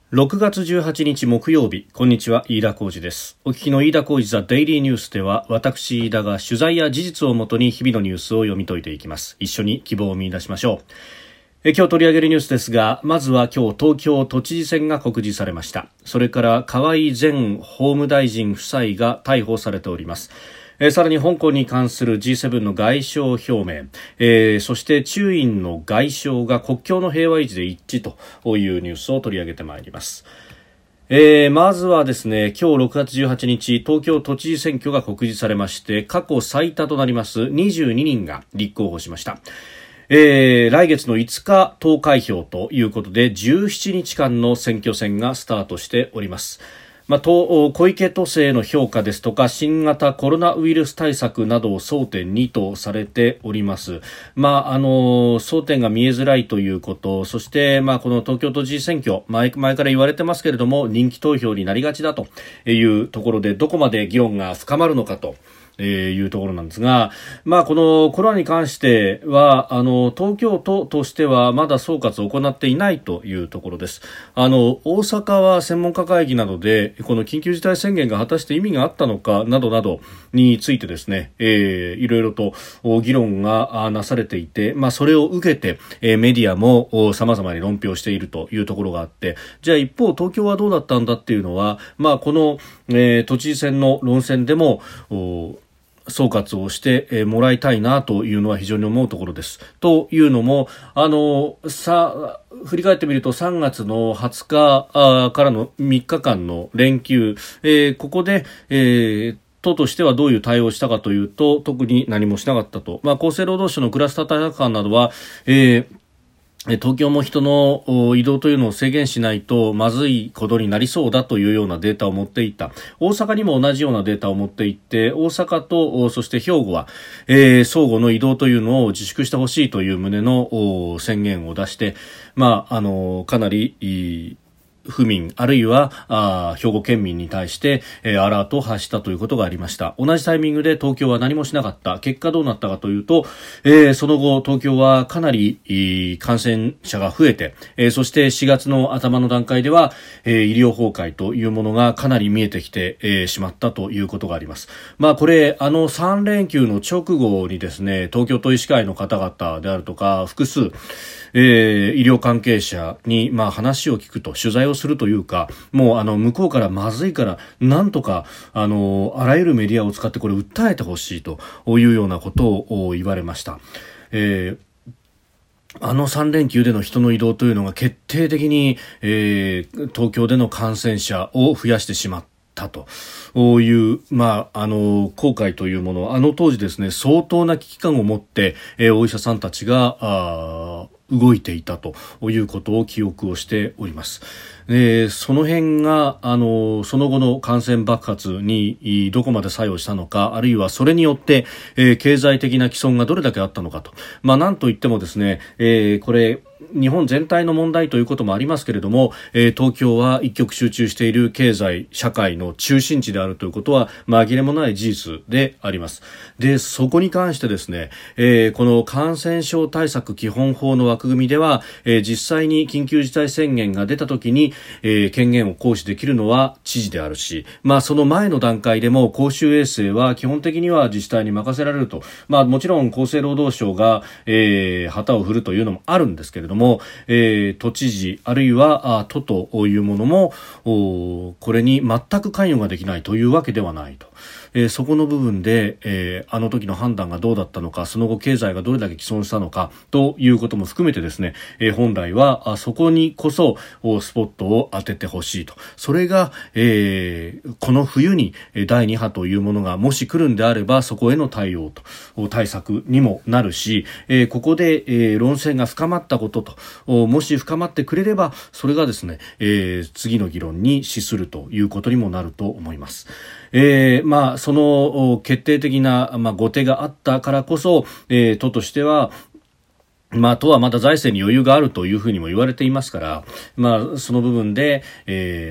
6月18日木曜日、こんにちは、飯田浩司です。お聞きの飯田浩司ザ・デイリーニュースでは、私飯田が取材や事実をもとに日々のニュースを読み解いていきます。一緒に希望を見出しましょう。今日取り上げるニュースですが、まずは今日東京都知事選が告示されました。それから河井前法務大臣夫妻が逮捕されております。さらに香港に関する G7 の外相表明、そして中印の外相が国境の平和維持で一致というニュースを取り上げてまいります。まずはですね、今日6月18日、東京都知事選挙が告示されまして、過去最多となります22人が立候補しました。来月の5日投開票ということで、17日間の選挙戦がスタートしております。小池都政の評価ですとか新型コロナウイルス対策などを争点にとされております。争点が見えづらいということ、そして、この東京都知事選挙、前から言われてますけれども、人気投票になりがちだというところで、どこまで議論が深まるのかというところなんですが、このコロナに関しては東京都としてはまだ総括を行っていないというところです。大阪は専門家会議などでこの緊急事態宣言が果たして意味があったのかなどなどについてですね、いろいろと議論がなされていて、それを受けてメディアも様々に論評しているというところがあって、じゃあ一方東京はどうだったんだっていうのは、この、都知事選の論戦でも総括をしてもらいたいなというのは非常に思うところです。というのも振り返ってみると3月の20日からの3日間の連休、ここで、都としてはどういう対応をしたかというと、特に何もしなかったと。厚生労働省のクラスター対策班などは、東京も人の移動というのを制限しないとまずいことになりそうだというようなデータを持っていた。大阪にも同じようなデータを持っていて、大阪とそして兵庫は、相互の移動というのを自粛してほしいという旨の宣言を出して、かなり府民あるいは兵庫県民に対して、アラートを発したということがありました。同じタイミングで東京は何もしなかった。結果どうなったかというと、その後東京はかなり感染者が増えて、そして4月の頭の段階では、医療崩壊というものがかなり見えてきて、しまったということがあります。これ3連休の直後にですね、東京都医師会の方々であるとか複数医療関係者に話を聞くと、取材をするというか、もう向こうからまずいからなんとかあらゆるメディアを使ってこれ訴えてほしいというようなことを言われました。3連休での人の移動というのが決定的に、東京での感染者を増やしてしまったという、後悔というもの、当時ですね、相当な危機感を持って、お医者さんたちが動いていたということを記憶をしております。その辺がその後の感染爆発にどこまで作用したのか、あるいはそれによって、経済的な既存がどれだけあったのかと、なんといってもですね、これ日本全体の問題ということもありますけれども、東京は一極集中している経済社会の中心地であるということは紛れもない事実であります。で、そこに関してですね、この感染症対策基本法の枠組みでは、実際に緊急事態宣言が出た時に、権限を行使できるのは知事であるし、その前の段階でも公衆衛生は基本的には自治体に任せられると、もちろん厚生労働省が、旗を振るというのもあるんですけれども、都知事あるいは都というものもこれに全く関与ができないというわけではないと。そこの部分で、あの時の判断がどうだったのか、その後経済がどれだけ既存したのかということも含めてですね、本来はそこにこそスポットを当ててほしいと。それが、この冬に第2波というものがもし来るんであれば、そこへの対応と対策にもなるし、ここで、論戦が深まったことと、もし深まってくれればそれがですね、次の議論に資するということにもなると思います。その決定的な、後手があったからこそ、都としては都はまだ財政に余裕があるというふうにも言われていますから、その部分で、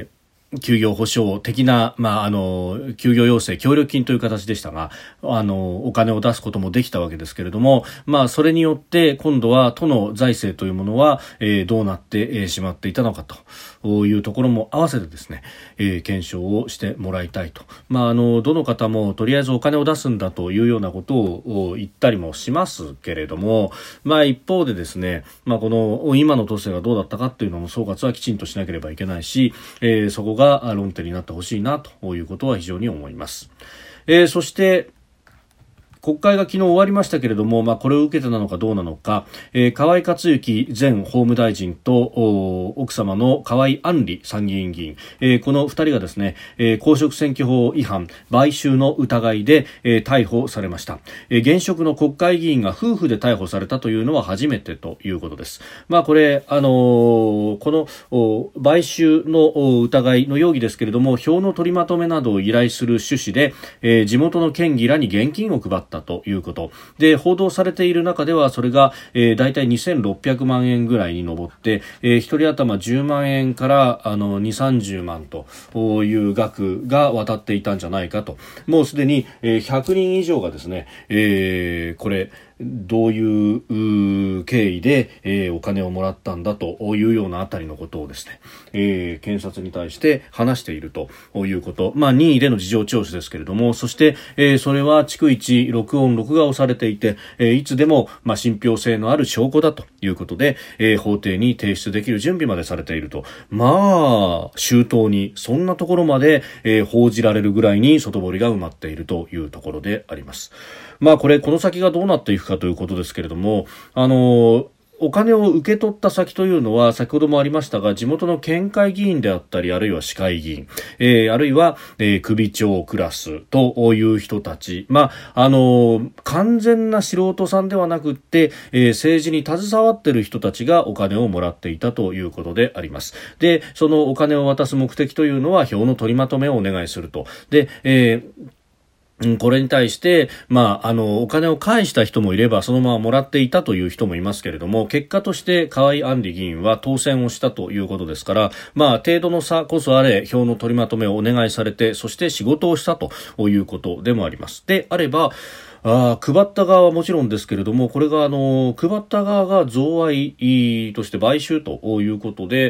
休業保障的な、休業要請協力金という形でしたが、お金を出すこともできたわけですけれども、それによって今度は都の財政というものは、どうなってしまっていたのかというところも合わせてですね、検証をしてもらいたいと。どの方もとりあえずお金を出すんだというようなことを言ったりもしますけれども、一方でですね、この今の都政がどうだったかっていうのも総括はきちんとしなければいけないし、そこが論点になってほしいなということは非常に思います。そして国会が昨日終わりましたけれども、これを受けてなのかどうなのか、河井克行前法務大臣と奥様の河井案里参議院議員、この2人がですね、公職選挙法違反買収の疑いで、逮捕されました。現職の国会議員が夫婦で逮捕されたというのは初めてということです。これこの買収の疑いの容疑ですけれども、票の取りまとめなどを依頼する趣旨で、地元の県議らに現金を配ったということで報道されている中では、それが、だいたい2600万円ぐらいに上って、1人頭10万円から2、30万という額が渡っていたんじゃないかと。もうすでに、100人以上がですね、これどういう経緯で、お金をもらったんだというようなあたりのことをですね、検察に対して話しているということ、任意での事情聴取ですけれども、そして、それは逐一録音録画をされていて、いつでも、信憑性のある証拠だということで、法廷に提出できる準備までされていると。周到にそんなところまで、報じられるぐらいに外堀が埋まっているというところであります。この先がどうなっていくかということですけれども、お金を受け取った先というのは先ほどもありましたが、地元の県会議員であったり、あるいは市会議員、あるいは、首長クラスという人たち、完全な素人さんではなくって、政治に携わっている人たちがお金をもらっていたということであります。で、そのお金を渡す目的というのは票の取りまとめをお願いすると。で、これに対して、お金を返した人もいれば、そのままもらっていたという人もいますけれども、結果として河井案里議員は当選をしたということですから、程度の差こそあれ、票の取りまとめをお願いされて、そして仕事をしたということでもあります。であれば、配った側はもちろんですけれども、これが配った側が贈賄として買収ということで、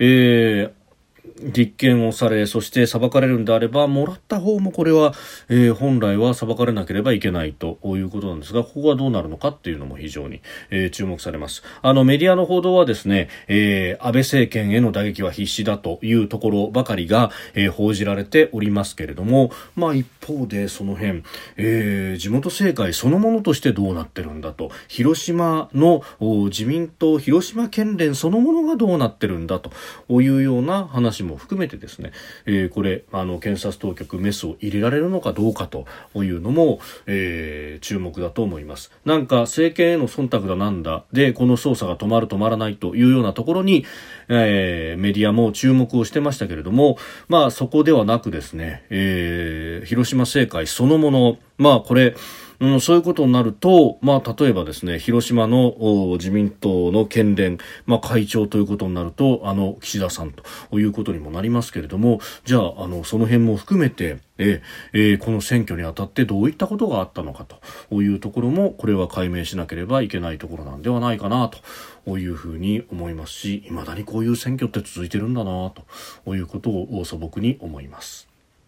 立件をされ、そして裁かれるんであれば、もらった方もこれは、本来は裁かれなければいけないということなんですが、ここはどうなるのかっていうのも非常に、注目されます。メディアの報道はですね、安倍政権への打撃は必至だというところばかりが、報じられておりますけれども、一方でその辺、地元政界そのものとしてどうなってるんだと、広島の自民党広島県連そのものがどうなってるんだというような話も含めてですね、これ検察当局メスを入れられるのかどうかというのも、注目だと思います。なんか政権への忖度だなんだでこの捜査が止まる止まらないというようなところに、メディアも注目をしてましたけれども、そこではなくですね、広島政界そのもの、これそういうことになると、例えばですね、広島の自民党の県連、会長ということになると、岸田さんということにもなりますけれども、じゃあ、その辺も含めて、この選挙にあたってどういったことがあったのかというところも、これは解明しなければいけないところなんではないかなというふうに思いますし、未だにこういう選挙って続いてるんだなということを素朴に思います。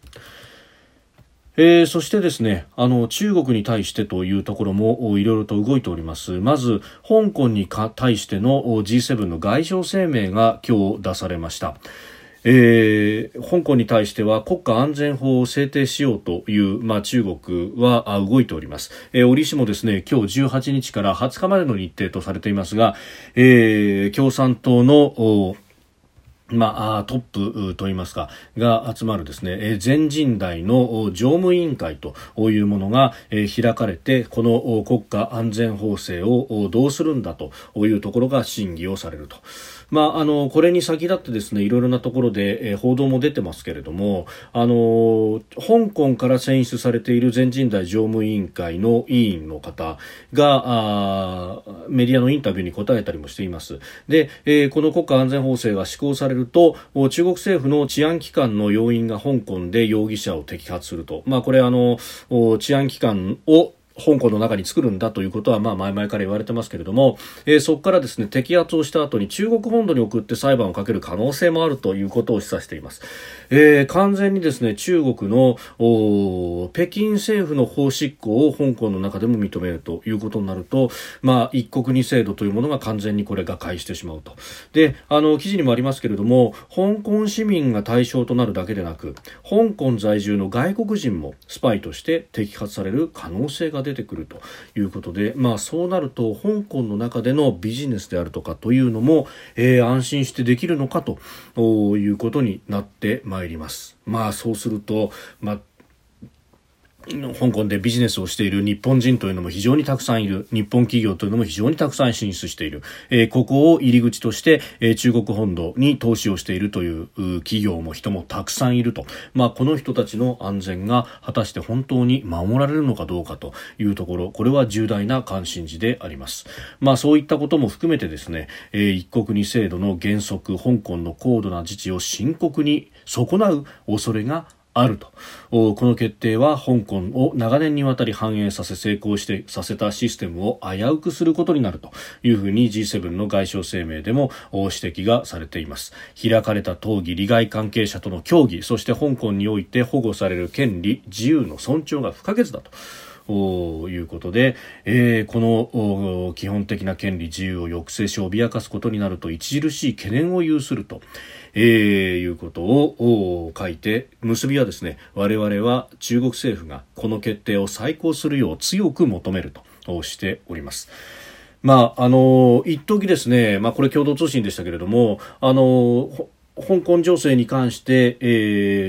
そしてですね、中国に対してというところもいろいろと動いております。まず香港に対しての G7 の外相声明が今日出されました。香港に対しては国家安全法を制定しようという、中国は動いております。折しもですね、今日18日から20日までの日程とされていますが、共産党のトップといいますかが集まるですね、全人代の常務委員会というものが開かれて、この国家安全法制をどうするんだというところが審議をされると。これに先立ってですね、いろいろなところで報道も出てますけれども、香港から選出されている全人代常務委員会の委員の方がメディアのインタビューに答えたりもしています。で、この国家安全法制が施行されるると中国政府の治安機関の要員が香港で容疑者を摘発すると、これ治安機関を香港の中に作るんだということは前々から言われてますけれども、そこからですね摘発をした後に中国本土に送って裁判をかける可能性もあるということを示唆しています。完全にですね中国の北京政府の法執行を香港の中でも認めるということになると、一国二制度というものが完全にこれ瓦解してしまうと。で、記事にもありますけれども、香港市民が対象となるだけでなく、香港在住の外国人もスパイとして摘発される可能性が出てくるということで、そうなると香港の中でのビジネスであるとかというのも、安心してできるのかということになってまいります。そうすると、香港でビジネスをしている日本人というのも非常にたくさんいる。日本企業というのも非常にたくさん進出している。ここを入り口として、中国本土に投資をしているという企業も人もたくさんいると。この人たちの安全が果たして本当に守られるのかどうかというところ、これは重大な関心事であります。そういったことも含めてですね、一国二制度の原則、香港の高度な自治を深刻に損なう恐れがあると。この決定は香港を長年にわたり繁栄させ成功してさせたシステムを危うくすることになるというふうに G7 の外相声明でも指摘がされています。開かれた討議、利害関係者との協議、そして香港において保護される権利、自由の尊重が不可欠だということで、この基本的な権利自由を抑制し脅かすことになると著しい懸念を有すると、いうことを書いて、結びはですね、我々は中国政府がこの決定を再考するよう強く求めるとしております。一時ですね、これ共同通信でしたけれども、香港情勢に関して、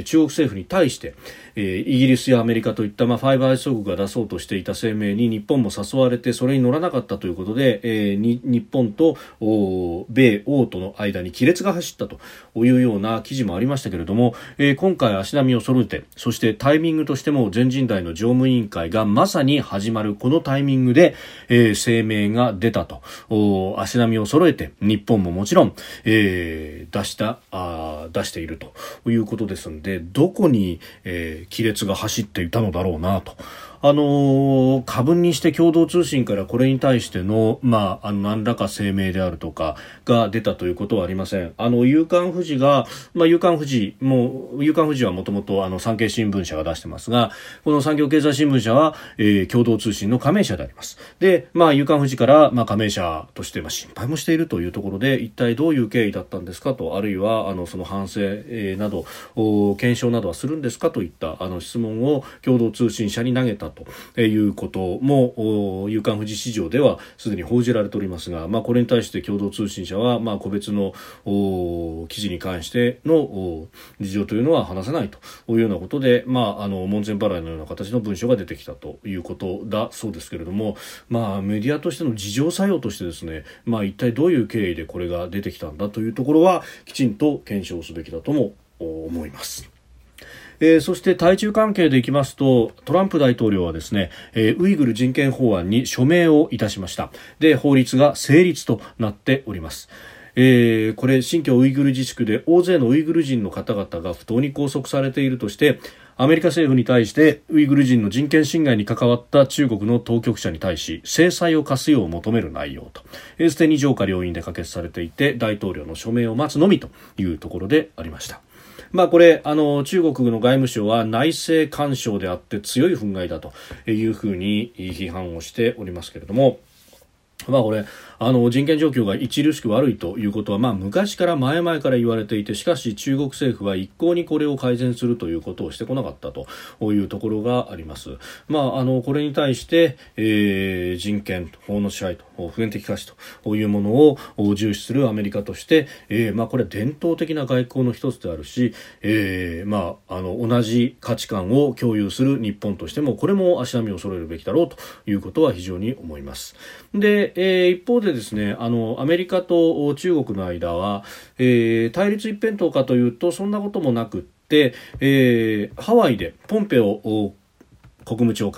中国政府に対して、イギリスやアメリカといったファイブアイス諸国が出そうとしていた声明に日本も誘われてそれに乗らなかったということで、日本と米欧との間に亀裂が走ったというような記事もありましたけれども、今回足並みを揃えて、そしてタイミングとしても全人代の常務委員会がまさに始まるこのタイミングで、声明が出たと。足並みを揃えて日本ももちろん、出しているということですので、どこに、亀裂が走っていたのだろうなと。過分にして共同通信からこれに対しての、何らか声明であるとかが出たということはありません。夕刊フジが、夕刊フジはもともと産経新聞社が出してますが、この産業経済新聞社は、共同通信の加盟社であります。で、夕刊フジから、加盟社として心配もしているというところで、一体どういう経緯だったんですかと、あるいはその反省、など検証などはするんですかといった質問を共同通信社に投げたということも夕刊フジ市場ではすでに報じられておりますが、これに対して共同通信社は個別の記事に関しての事情というのは話せないというようなことで、門前払いのような形の文書が出てきたということだそうですけれども、メディアとしての自浄作用としてですね、一体どういう経緯でこれが出てきたんだというところはきちんと検証すべきだとも思います。そして対中関係でいきますと、トランプ大統領はですね、ウイグル人権法案に署名をいたしました。で、法律が成立となっております。これ新疆ウイグル自治区で大勢のウイグル人の方々が不当に拘束されているとして、アメリカ政府に対してウイグル人の人権侵害に関わった中国の当局者に対し制裁を科すよう求める内容と、すでに上下両院で可決されていて、大統領の署名を待つのみというところでありました。これ中国の外務省は内政干渉であって強い憤慨だというふうに批判をしておりますけれども、これ人権状況が著しく悪いということは昔から前々から言われていて、しかし中国政府は一向にこれを改善するということをしてこなかったというところがあります。これに対して、人権、法の支配と普遍的価値というものを重視するアメリカとして、これ伝統的な外交の一つであるし、同じ価値観を共有する日本としてもこれも足並みを揃えるべきだろうということは非常に思います。で、一方でですね、アメリカと中国の間は、対立一辺倒かというとそんなこともなくって、ハワイでポンペオ国務長官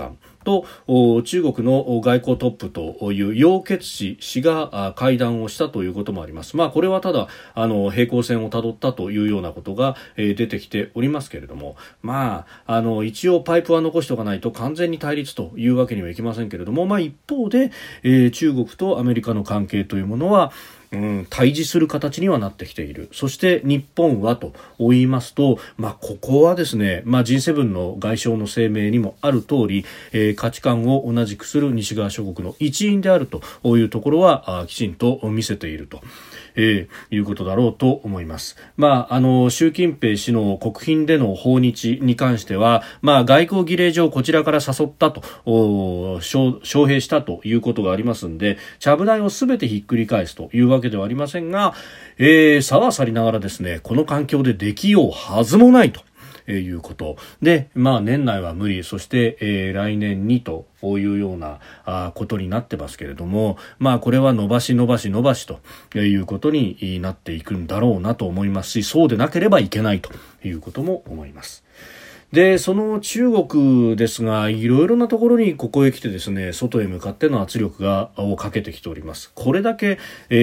と中国の外交トップという楊潔氏が会談をしたということもあります。これはただ平行線をたどったというようなことが出てきておりますけれども、一応パイプは残しておかないと完全に対立というわけにはいきませんけれども、一方で、中国とアメリカの関係というものは対峙する形にはなってきている。そして日本はと言いますと、ここはですね、G7 の外相の声明にもある通り、価値観を同じくする西側諸国の一員であるというところはきちんと見せていると。いうことだろうと思います。習近平氏の国賓での訪日に関しては、外交儀礼上こちらから誘ったと招聘したということがありますので、ちゃぶ台をすべてひっくり返すというわけではありませんが、さはさりながらですね、この環境でできようはずもないということで、年内は無理、そして、来年にというようなことになってますけれども、これは伸ばしということになっていくんだろうなと思いますし、そうでなければいけないということも思います。で、その中国ですが、いろいろなところにここへ来てですね、外へ向かっての圧力をかけてきております。これだけ、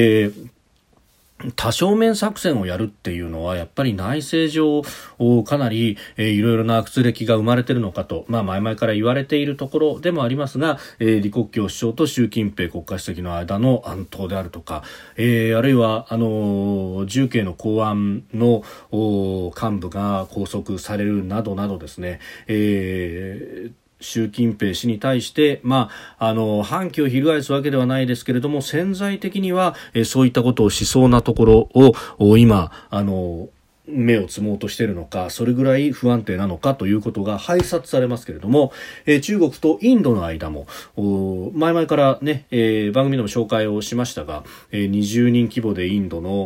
多正面作戦をやるっていうのはやっぱり内政上かなりいろいろな圧力が生まれているのかと、前々から言われているところでもありますが、李克強首相と習近平国家主席の間の暗闘であるとか、あるいは重慶の公安の幹部が拘束されるなどなどですね、習近平氏に対して、反旗を翻すわけではないですけれども、潜在的には、そういったことをしそうなところを今目をつもうとしているのか、それぐらい不安定なのかということが拝察されますけれども、中国とインドの間も前々からね、番組でも紹介をしましたが、20人規模でインドの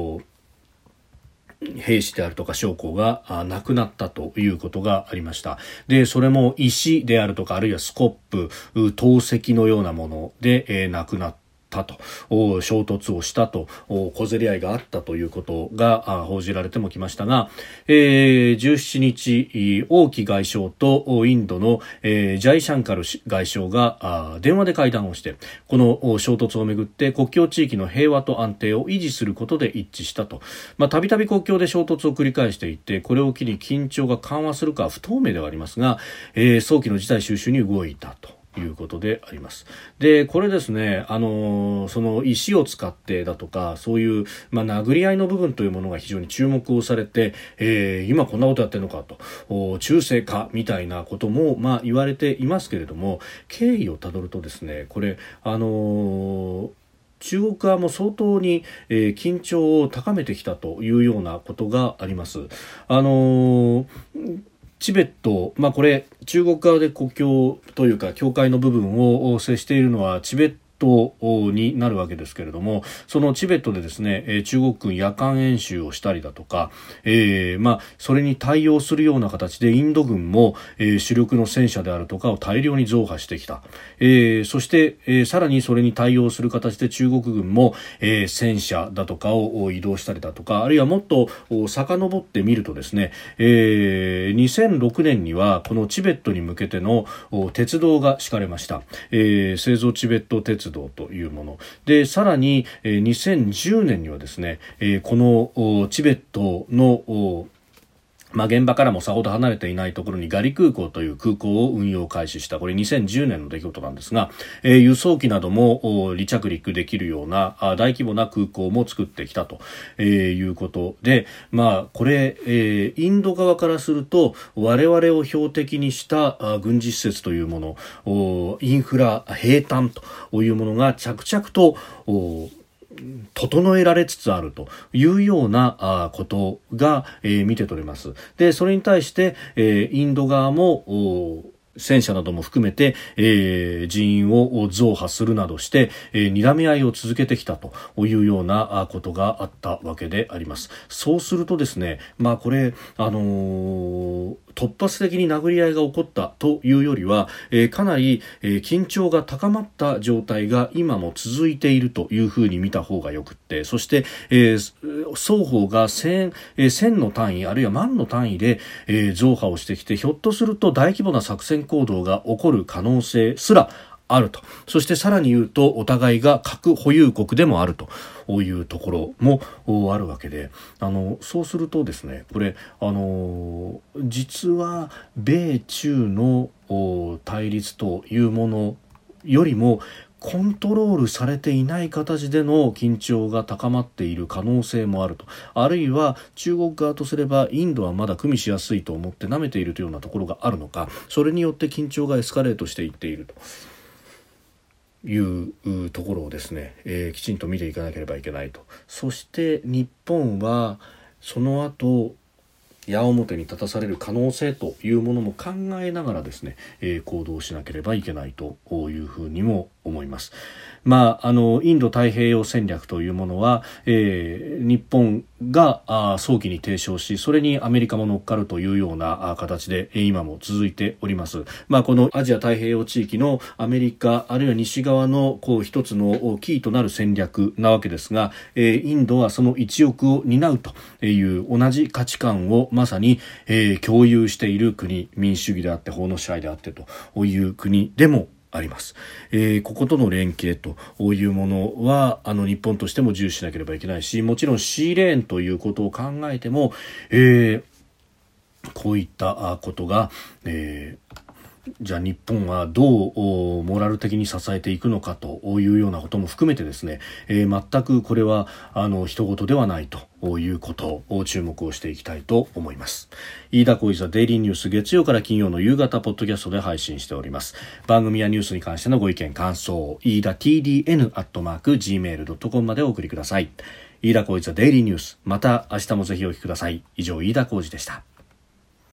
兵士であるとか将校が亡くなったということがありました。で、それも石であるとか、あるいはスコップ、投石のようなもので、亡くなったと、衝突をしたと、小競り合いがあったということが報じられてもきましたが、17日王毅外相とインドの、ジャイシャンカル外相が電話で会談をして、この衝突をめぐって国境地域の平和と安定を維持することで一致したと。たびたび国境で衝突を繰り返していて、これを機に緊張が緩和するかは不透明ではありますが、早期の事態収拾に動いたということであります。で、これですね、その石を使ってだとか、そういう、殴り合いの部分というものが非常に注目をされて、今こんなことやってるのかと、中世かみたいなことも、言われていますけれども、経緯をたどるとですね、これ、中国側も相当に、緊張を高めてきたというようなことがあります。チベット、これ中国側で国境というか境界の部分を接しているのはチベットになるわけですけれども、そのチベットでですね、中国軍夜間演習をしたりだとか、それに対応するような形でインド軍も、主力の戦車であるとかを大量に増派してきた。そして、さらにそれに対応する形で中国軍も、戦車だとかを移動したりだとか、あるいはもっと遡ってみるとですね、2006年にはこのチベットに向けての鉄道が敷かれました。製造チベット鉄道というもので、さらに2010年にはですね、このチベットの現場からもさほど離れていないところにガリ空港という空港を運用開始した。これ2010年の出来事なんですが、輸送機なども離着陸できるような大規模な空港も作ってきたということで、これ、インド側からすると我々を標的にした軍事施設というもの、インフラ、兵站というものが着々と整えられつつあるというようなことが見て取れます。で、それに対してインド側も戦車なども含めて、人員を増派するなどして、睨み合いを続けてきたというようなことがあったわけであります。そうするとですね、これ突発的に殴り合いが起こったというよりは、かなり、緊張が高まった状態が今も続いているというふうに見た方がよくって、そして、双方が千の単位あるいは万の単位で、増派をしてきて、ひょっとすると大規模な作戦戦行動が起こる可能性すらあると。そしてさらに言うと、お互いが核保有国でもあるというところもあるわけで、そうするとですね、これ実は米中の対立というものよりもコントロールされていない形での緊張が高まっている可能性もあると。あるいは中国側とすればインドはまだ組みしやすいと思って舐めているというようなところがあるのか、それによって緊張がエスカレートしていっているというところをですね、きちんと見ていかなければいけないと。そして日本はその後矢面に立たされる可能性というものも考えながらですね、行動しなければいけないというふうにも思います。インド太平洋戦略というものは、日本が早期に提唱し、それにアメリカも乗っかるというような形で今も続いております。このアジア太平洋地域のアメリカあるいは西側の一つのキーとなる戦略なわけですが、インドはその一翼を担うという同じ価値観をまさに、共有している国、民主主義であって法の支配であってという国でもあります。こことの連携というものは日本としても重視しなければいけないし、もちろん C レーンということを考えても、こういったことが、じゃあ日本はどうモラル的に支えていくのかというようなことも含めてですね、全くこれは人事ではないということを注目をしていきたいと思います。飯田浩司ザデイリーニュース、月曜から金曜の夕方ポッドキャストで配信しております。番組やニュースに関してのご意見感想、飯田 TDN@gmail.com までお送りください。飯田浩司ザデイリーニュース、また明日もぜひお聞きください。以上、飯田浩司でした。